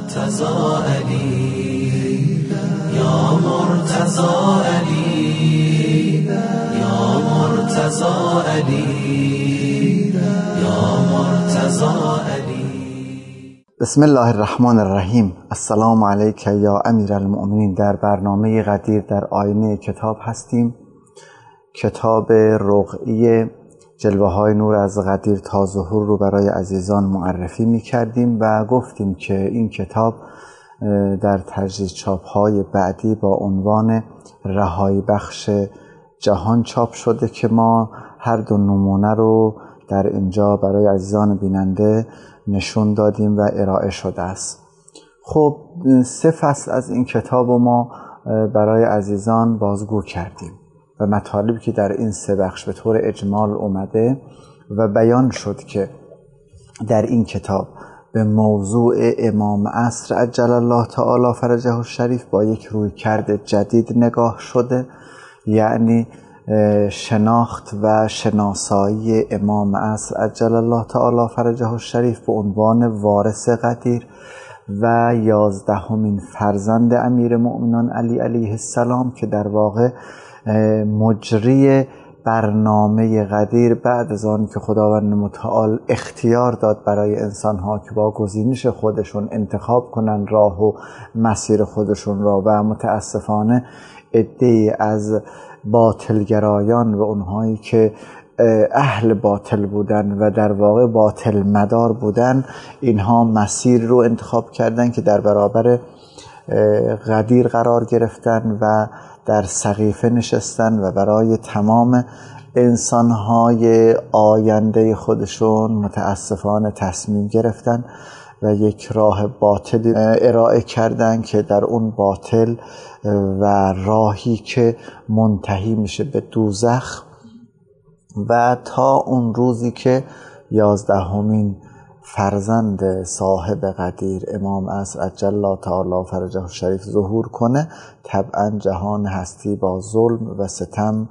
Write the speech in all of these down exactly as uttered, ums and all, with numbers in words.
مرتضی علی، یا مرتضی علی، یا مرتضی علی، یا مرتضی علی. بسم الله الرحمن الرحیم. السلام علیک یا امیر المؤمنین. در برنامه قدیر در آینه کتاب هستیم. کتاب رقعی جلوه های نور از قدیر تا ظهور رو برای عزیزان معرفی می کردیم و گفتیم که این کتاب در تجدید چاپ های بعدی با عنوان رهایی بخش جهان چاپ شده که ما هر دو نمونه رو در اینجا برای عزیزان بیننده نشون دادیم و ارائه شده است. خب سه فصل از این کتاب رو ما برای عزیزان بازگو کردیم و مطالبی که در این سه بخش به طور اجمال اومده و بیان شد که در این کتاب به موضوع امام عصر عجل الله تعالی فرجه الشریف با یک رویکرد جدید نگاه شده، یعنی شناخت و شناسایی امام عصر عجل الله تعالی فرجه الشریف به عنوان وارث قدیر و یازدهمین فرزند امیر مؤمنان علی علیه السلام که در واقع مجری برنامه قدیر بعد از آن که خداوند متعال اختیار داد برای انسانها که با گزینش خودشون انتخاب کنن راه و مسیر خودشون را و متاسفانه عده‌ای از باطلگرایان و اونهایی که اهل باطل بودن و در واقع باطل مدار بودن، اینها مسیر رو انتخاب کردن که در برابر قدیر قرار گرفتن و در سقیفه نشستن و برای تمام انسانهای آینده خودشون متاسفانه تصمیم گرفتن و یک راه باطل ارائه کردن که در اون باطل و راهی که منتهی میشه به دوزخ و تا اون روزی که یازدهمین فرزند صاحب قدیر امام عصر عجل الله تعالی فرجه الشریف ظهور کنه، طبعا جهان هستی با ظلم و ستم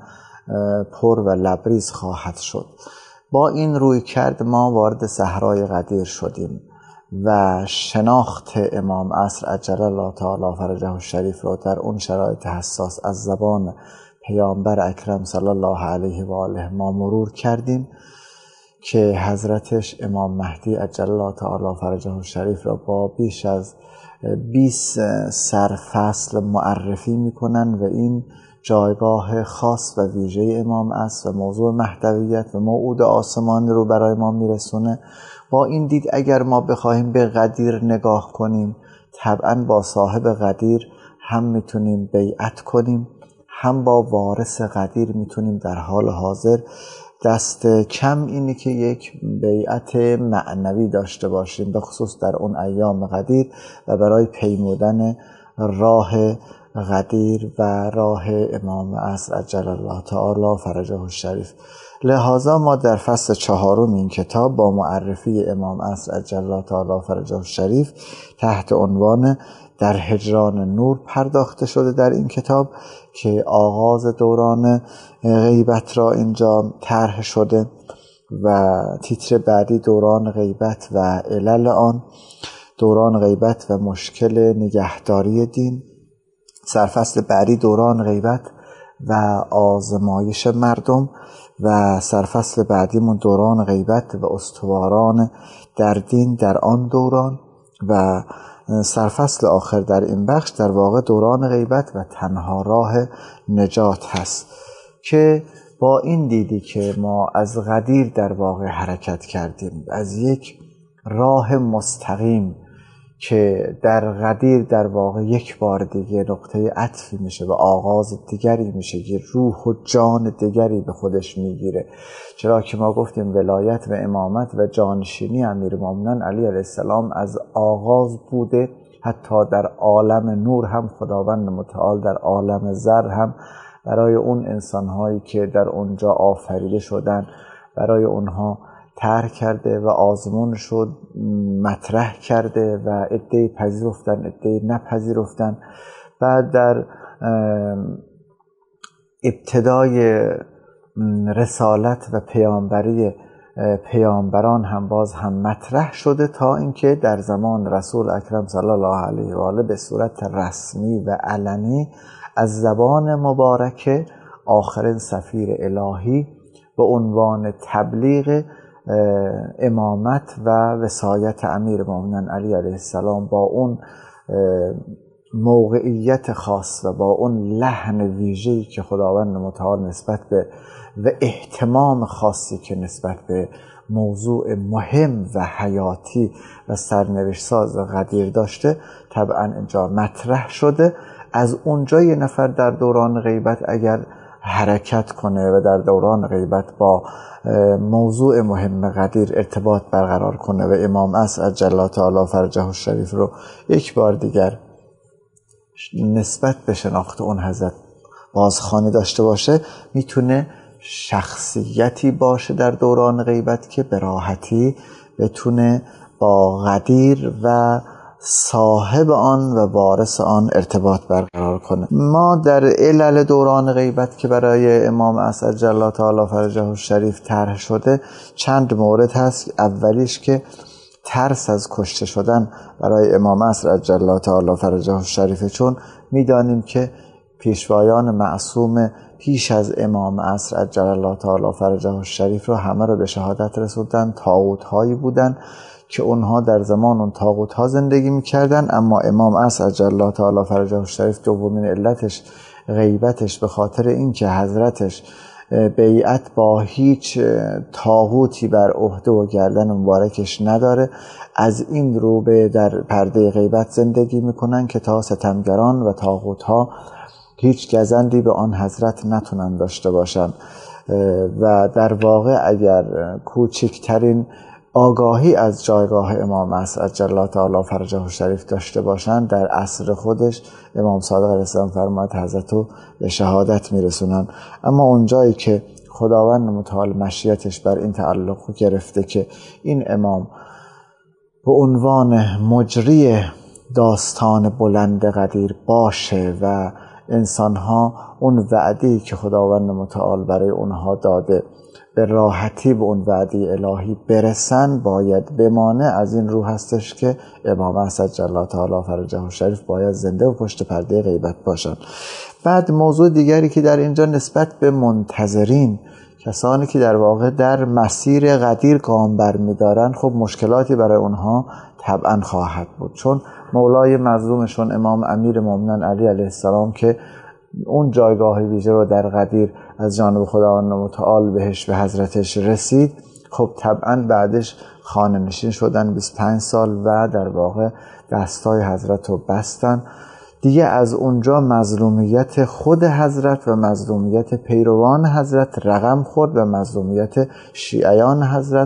پر و لبریز خواهد شد. با این روی کرد ما وارد صحرای قدیر شدیم و شناخت امام عصر عجل الله تعالی فرجه الشریف را در اون شرایط حساس از زبان پیامبر اکرم صلی الله علیه و آله ما مرور کردیم که حضرتش امام مهدی عجل الله تعالی فرجه الشریف را با بیش از بیست سرفصل معرفی میکنن و این جایگاه خاص و ویژه امام عصر و موضوع مهدویت و موعود آسمانی رو برای ما میرسونه. با این دید اگر ما بخواهیم به قدیر نگاه کنیم، طبعا با صاحب قدیر هم میتونیم بیعت کنیم، هم با وارث قدیر میتونیم در حال حاضر دست کم اینه که یک بیعت معنوی داشته باشیم، به خصوص در اون ایام قدیر و برای پیمودن راه قدیر و راه امام عصر عجل الله تعالی فرجه الشریف. لذا ما در فصل چهارم این کتاب با معرفی امام عصر عجل الله تعالی فرجه الشریف تحت عنوان در هجران نور پرداخته شده در این کتاب که آغاز دوران غیبت را اینجا طرح شده و تیتر بعدی دوران غیبت و علل آن، دوران غیبت و مشکل نگهداری دین، سرفصل بعدی دوران غیبت و آزمایش مردم و سرفصل بعدیمون دوران غیبت و استواران در دین در آن دوران و سرفصل آخر در این بخش در واقع دوران غیبت و تنها راه نجات هست که با این دیدی که ما از قدیر در واقع حرکت کردیم، از یک راه مستقیم که در قدیر در واقع یک بار دیگه نقطه عطفی میشه و آغاز دیگری میشه که روح و جان دیگری به خودش میگیره، چرا که ما گفتیم ولایت و امامت و جانشینی امیر مؤمنان علی علیه السلام از آغاز بوده. حتی در عالم نور هم خداوند متعال در عالم زر هم برای اون انسانهایی که در اونجا آفریده شدن برای اونها طرح کرده و آزمون شد مطرح کرده و عده‌ای پذیرفتن عده‌ای نپذیرفتن. بعد در ابتدای رسالت و پیامبری پیامبران هم باز هم مطرح شده تا اینکه در زمان رسول اکرم صلی الله علیه و آله به صورت رسمی و علنی از زبان مبارک آخرین سفیر الهی به عنوان تبلیغ امامت و وصایت امیرالمؤمنین علی علیه السلام با اون موقعیت خاص و با اون لحن ویژه‌ای که خداوند متعال نسبت به و اهتمام خاصی که نسبت به موضوع مهم و حیاتی و سرنوشت ساز غدیر داشته طبعا اینجا مطرح شده. از اونجا یه نفر در دوران غیبت اگر حرکت کنه و در دوران غیبت با موضوع مهم غدیر ارتباط برقرار کنه و امام عصر عجل تعالی فرجه الشریف رو یک بار دیگر نسبت به شناخت اون حضرت بازخوانی داشته باشه، میتونه شخصیتی باشه در دوران غیبت که به راحتی بتونه با غدیر و صاحب آن و وارث آن ارتباط برقرار کنه. ما در علل دوران غیبت که برای امام عصر عجل تعالی فرجه الشریف طرح شده چند مورد هست. اولیش که ترس از کشته شدن برای امام عصر عجل تعالی فرجه الشریف، چون میدانیم که پیشوایان معصوم پیش از امام عصر عجل تعالی فرجه الشریف رو همه رو به شهادت رسوندن، طاغوت هایی بودن که اونها در زمان اون طاغوت ها زندگی میکردن، اما امام عصر عجل تعالی فرجه الشریف دومین علتش غیبتش به خاطر اینکه حضرتش بیعت با هیچ طاغوتی بر عهده و گردن مبارکش نداره، از این رو به در پرده غیبت زندگی میکنن که تا ستمگران و طاغوت ها هیچ گزندی به آن حضرت نتونن داشته باشن و در واقع اگر کوچکترین آگاهی از جایگاه امام عصر عجل تعالی فرجه الشریف داشته باشند در عصر خودش امام صادق علیه السلام فرمود حضرت رو به شهادت میرسونن. اما اونجایی که خداوند متعال مشیتش بر این تعلق گرفته که این امام به عنوان مجری داستان بلند غدیر باشه و انسانها اون وعده‌ای که خداوند متعال برای اونها داده به راحتی به اون وعده الهی برسن باید بمانه، از این رو هستش که امام عصر عجل تعالی فرجه الشریف باید زنده و پشت پرده غیبت باشن. بعد موضوع دیگری که در اینجا نسبت به منتظرین، کسانی که در واقع در مسیر غدیر گام برمی‌دارن، خب مشکلاتی برای اونها طبعا خواهد بود، چون مولای مظلومشون امام امیرالمؤمنین علی علیه السلام که اون جایگاه ویژه رو در غدیر از جانب خداوند متعال بهش به حضرتش رسید، خب طبعا بعدش خانه نشین شدن بیست و پنج سال و در واقع دستای حضرت رو بستن دیگه. از اونجا مظلومیت خود حضرت و مظلومیت پیروان حضرت رقم خورد و مظلومیت شیعیان حضرت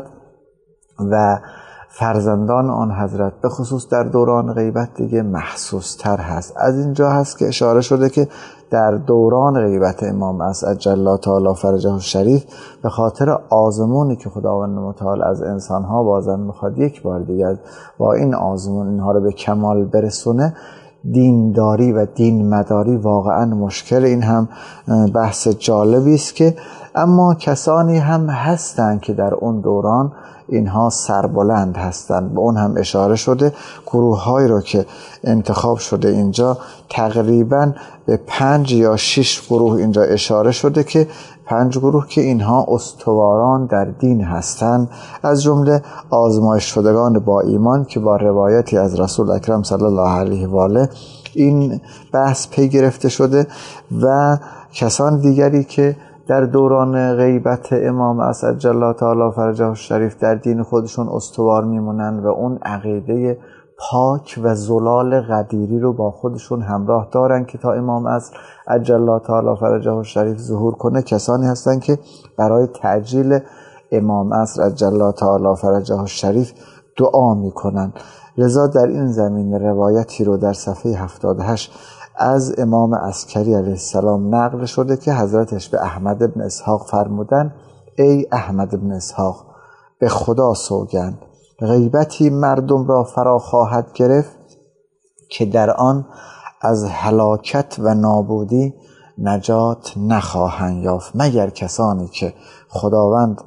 و فرزندان آن حضرت به خصوص در دوران غیبت دیگه محسوس تر هست. از اینجا هست که اشاره شده که در دوران غیبت امام عصر عجل تعالی فرجه الشریف به خاطر آزمونی که خداوند متعال از انسانها بازم میخواد یک بار دیگه با این آزمون اینها رو به کمال برسونه، دینداری و دین مداری واقعا مشکل. این هم بحث جالبی است که اما کسانی هم هستند که در اون دوران اینها سربلند هستند، به اون هم اشاره شده. گروه های رو که انتخاب شده اینجا تقریبا به پنج یا شش گروه اینجا اشاره شده که پنج گروه که اینها استواران در دین هستند، از جمله آزمایش شدگان با ایمان که با روایتی از رسول اکرم صلی الله علیه و آله این بحث پی گرفته شده و کسان دیگری که در دوران غیبت امام عصر عجل تعالی فرجه الشریف در دین خودشون استوار میمونن و اون عقیده پاک و زلال غدیری رو با خودشون همراه دارن که تا امام عصر عجل تعالی فرجه الشریف ظهور کنه. کسانی هستن که برای تعجیل امام عصر عجل تعالی فرجه الشریف دعا میکنن. لذا در این زمین روایتی رو در صفحه هفتاد و هشت از امام عسکری علیه السلام نقل شده که حضرتش به احمد بن اسحاق فرمودن: ای احمد بن اسحاق، به خدا سوگند غیبتی مردم را فرا خواهد گرفت که در آن از هلاکت و نابودی نجات نخواهند یافت مگر کسانی که خداوند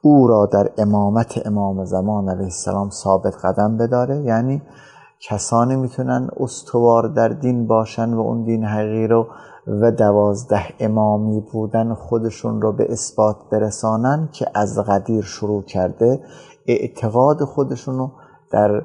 او را در امامت امام زمان علیه السلام ثابت قدم بداره. یعنی کسانی میتونن استوار در دین باشن و اون دین حقیقی رو و دوازده امامی بودن خودشون رو به اثبات برسانن که از قدیر شروع کرده، اعتقاد خودشون رو در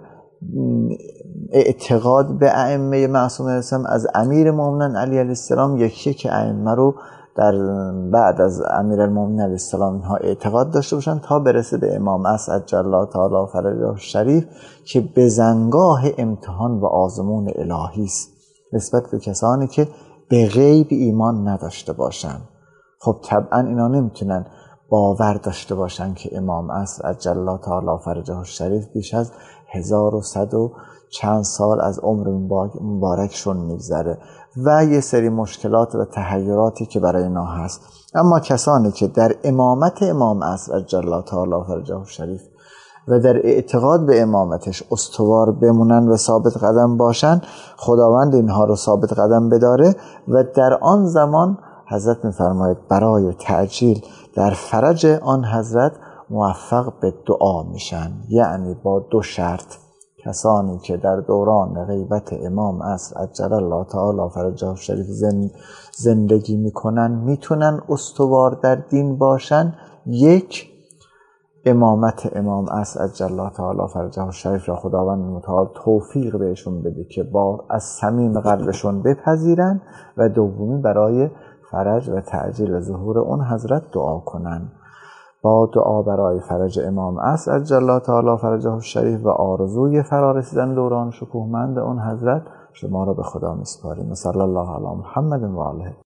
اعتقاد به ائمه معصومین علیه السلام از امیر مومنین علی علیه السلام یکی که ائمه رو در بعد از امیرالمومنین علیه السلام اینها اعتقاد داشته باشن تا برسه به امام عصر عجل الله تعالی فرجه الشریف که بزنگاه امتحان و آزمون الهی است نسبت به کسانی که به غیب ایمان نداشته باشن. خب طبعا اینا نمیتونن باور داشته باشن که امام عصر عجل الله تعالی فرجه الشریف بیش از هزار و صد و چند سال از عمر مبارکشون میگذره و یه سری مشکلات و تحیراتی که برای اینا هست. اما کسانی که در امامت امام عصر عجل الله تعالی فرجه الشریف و در اعتقاد به امامتش استوار بمونن و ثابت قدم باشن، خداوند اینها رو ثابت قدم بداره و در آن زمان حضرت میفرماید برای تعجیل در فرج آن حضرت موفق به دعا میشن. یعنی با دو شرط: کسانی که در دوران غیبت امام عصر عجل الله تعالی فرجه الشریف زندگی میکنن میتونن استوار در دین باشن. یک، امامت امام عصر عجل الله تعالی فرجه الشریف را خداوند متعال توفیق بهشون بده که با از صمیم قلبشون بپذیرن و دومی برای فرج و تعجیل ظهور اون حضرت دعا کنن. با دعا برای فرج امام عصر عجل الله تعالی فرجه الشریف و آرزوی فرارسیدن دوران شکوهمند اون حضرت شما را به خدا میسپاریم. صلی الله علی محمد و آله.